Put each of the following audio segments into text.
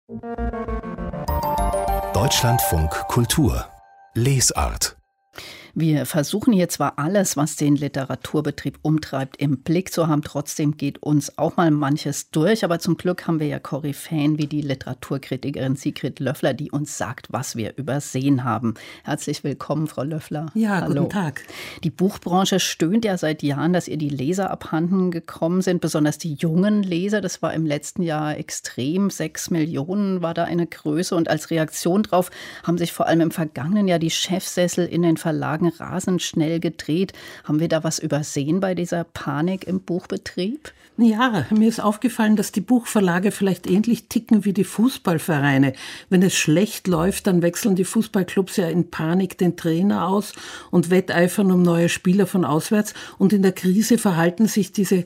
Deutschlandfunk Kultur Lesart. Wir versuchen hier zwar alles, was den Literaturbetrieb umtreibt, im Blick zu haben. Trotzdem geht uns auch mal manches durch. Aber zum Glück haben wir ja Koryphäen wie die Literaturkritikerin Sigrid Löffler, die uns sagt, was wir übersehen haben. Herzlich willkommen, Frau Löffler. Ja, hallo. Guten Tag. Die Buchbranche stöhnt ja seit Jahren, dass ihr die Leser abhanden gekommen sind, besonders die jungen Leser. Das war im letzten Jahr extrem. 6 Millionen war da eine Größe. Und als Reaktion darauf haben sich vor allem im vergangenen Jahr die Chefsessel in den Verlagen rasend schnell gedreht. Haben wir da was übersehen bei dieser Panik im Buchbetrieb? Ja, mir ist aufgefallen, dass die Buchverlage vielleicht ähnlich ticken wie die Fußballvereine. Wenn es schlecht läuft, dann wechseln die Fußballclubs ja in Panik den Trainer aus und wetteifern um neue Spieler von auswärts. Und in der Krise verhalten sich diese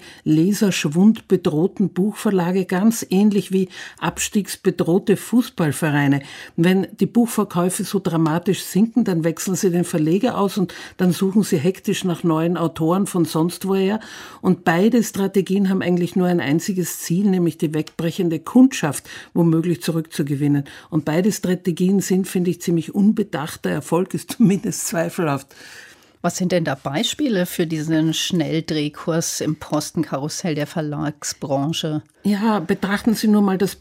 leserschwundbedrohten Buchverlage ganz ähnlich wie abstiegsbedrohte Fußballvereine. Wenn die Buchverkäufe so dramatisch sinken, dann wechseln sie den Verleger aus und dann suchen sie hektisch nach neuen Autoren von sonst woher. Und beide Strategien haben eigentlich nur ein einziges Ziel, nämlich die wegbrechende Kundschaft womöglich zurückzugewinnen. Und beide Strategien sind, finde ich, ziemlich unbedacht. Der Erfolg ist zumindest zweifelhaft. Was sind denn da Beispiele für diesen Schnelldrehkurs im Postenkarussell der Verlagsbranche? Ja, betrachten Sie nur mal das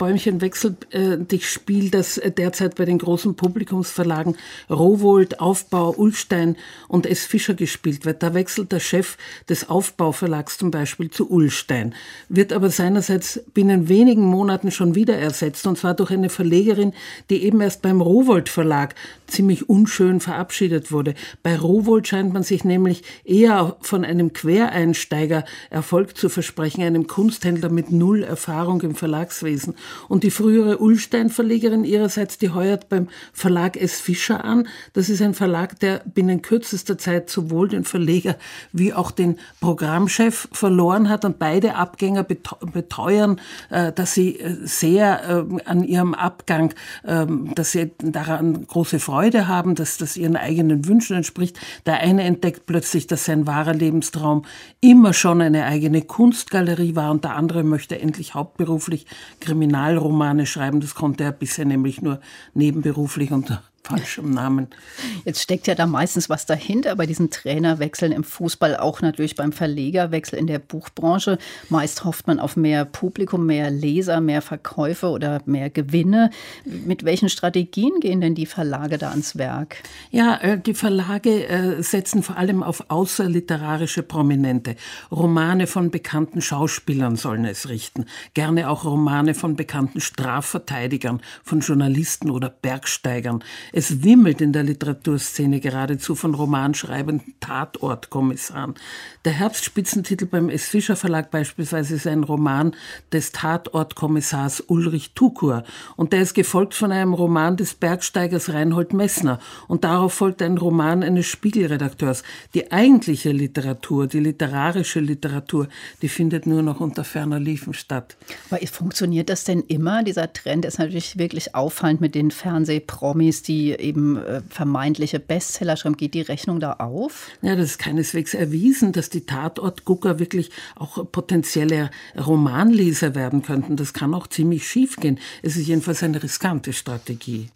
Bäumchen-Wechsel-Dich-Spiel, das derzeit bei den großen Publikumsverlagen Rowohlt, Aufbau, Ullstein und S. Fischer gespielt wird. Da wechselt der Chef des Aufbauverlags zum Beispiel zu Ullstein, wird aber seinerseits binnen wenigen Monaten schon wieder ersetzt, und zwar durch eine Verlegerin, die eben erst beim Rowohlt Verlag ziemlich unschön verabschiedet wurde. Bei Rowohlt scheint man sich nämlich eher von einem Quereinsteiger Erfolg zu versprechen, einem Kunsthändler mit null Erfahrung im Verlagswesen. Und die frühere Ullstein-Verlegerin ihrerseits, die heuert beim Verlag S. Fischer an. Das ist ein Verlag, der binnen kürzester Zeit sowohl den Verleger wie auch den Programmchef verloren hat. Und beide Abgänger beteuern, dass sie sehr an ihrem Abgang, dass sie daran große Freude haben, dass das ihren eigenen Wünschen entspricht. Der eine entdeckt plötzlich, dass sein wahrer Lebenstraum immer schon eine eigene Kunstgalerie war, und der andere möchte endlich hauptberuflich Kriminalromane schreiben. Das konnte er bisher nämlich nur nebenberuflich unter falschem Namen. Jetzt steckt ja da meistens was dahinter bei diesen Trainerwechseln im Fußball, auch natürlich beim Verlegerwechsel in der Buchbranche. Meist hofft man auf mehr Publikum, mehr Leser, mehr Verkäufe oder mehr Gewinne. Mit welchen Strategien gehen denn die Verlage da ans Werk? Ja, die Verlage setzen vor allem auf außerliterarische Prominente. Romane von bekannten Schauspielern sollen es richten. Gerne auch Romane von bekannten Strafverteidigern, von Journalisten oder Bergsteigern. Es wimmelt in der Literaturszene geradezu von romanschreibenden Tatortkommissaren. Der Herbstspitzentitel beim S. Fischer Verlag beispielsweise ist ein Roman des Tatortkommissars Ulrich Tukur. Und der ist gefolgt von einem Roman des Bergsteigers Reinhold Messner. Und darauf folgt ein Roman eines Spiegelredakteurs. Die eigentliche Literatur, die literarische Literatur, die findet nur noch unter ferner Liefen statt. Aber funktioniert das denn immer? Dieser Trend ist natürlich wirklich auffallend mit den Fernsehpromis, die eben vermeintliche Bestseller schreiben. Geht die Rechnung da auf? Ja, das ist keineswegs erwiesen, dass die Tatortgucker wirklich auch potenzielle Romanleser werden könnten. Das kann auch ziemlich schief gehen. Es ist jedenfalls eine riskante Strategie.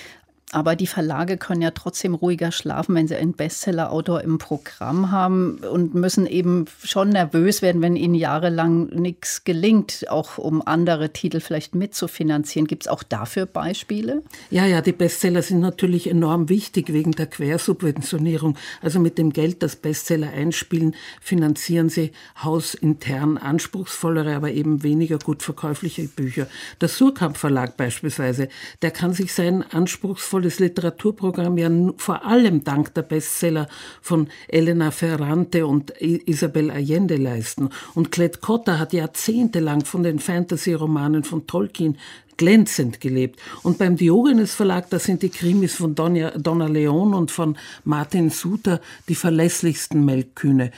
Aber die Verlage können ja trotzdem ruhiger schlafen, wenn sie einen Bestseller-Autor im Programm haben, und müssen eben schon nervös werden, wenn ihnen jahrelang nichts gelingt, auch um andere Titel vielleicht mitzufinanzieren. Gibt es auch dafür Beispiele? Ja, die Bestseller sind natürlich enorm wichtig wegen der Quersubventionierung. Also mit dem Geld, das Bestseller einspielen, finanzieren sie hausintern anspruchsvollere, aber eben weniger gut verkäufliche Bücher. Der Suhrkamp Verlag beispielsweise, der kann sich sein anspruchsvolles Literaturprogramm ja vor allem dank der Bestseller von Elena Ferrante und Isabel Allende leisten. Und Klett Cotta hat jahrzehntelang von den Fantasy-Romanen von Tolkien glänzend gelebt. Und beim Diogenes Verlag, da sind die Krimis von Donna Leon und von Martin Suter die verlässlichsten Melkkühe.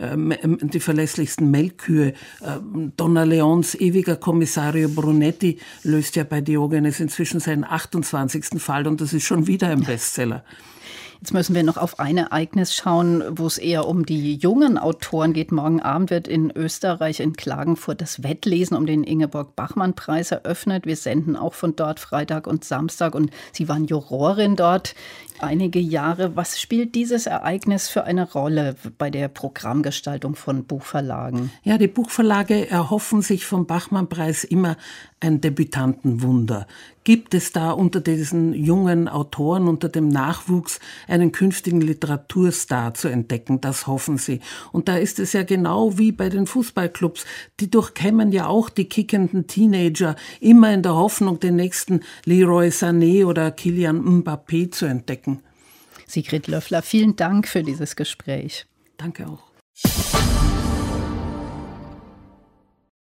Donna Leons ewiger Kommissario Brunetti löst ja bei Diogenes inzwischen seinen 28. Fall, und das ist schon wieder ein Bestseller. Jetzt müssen wir noch auf ein Ereignis schauen, wo es eher um die jungen Autoren geht. Morgen Abend wird in Österreich in Klagenfurt das Wettlesen um den Ingeborg-Bachmann-Preis eröffnet. Wir senden auch von dort Freitag und Samstag und Sie waren Jurorin dort einige Jahre. Was spielt dieses Ereignis für eine Rolle bei der Programmgestaltung von Buchverlagen? Ja, die Buchverlage erhoffen sich vom Bachmann-Preis immer ein Debütantenwunder. Gibt es da unter diesen jungen Autoren, unter dem Nachwuchs, einen künftigen Literaturstar zu entdecken? Das hoffen sie. Und da ist es ja genau wie bei den Fußballclubs. Die durchkämmen ja auch die kickenden Teenager, immer in der Hoffnung, den nächsten Leroy Sané oder Kylian Mbappé zu entdecken. Sigrid Löffler, vielen Dank für dieses Gespräch. Danke auch.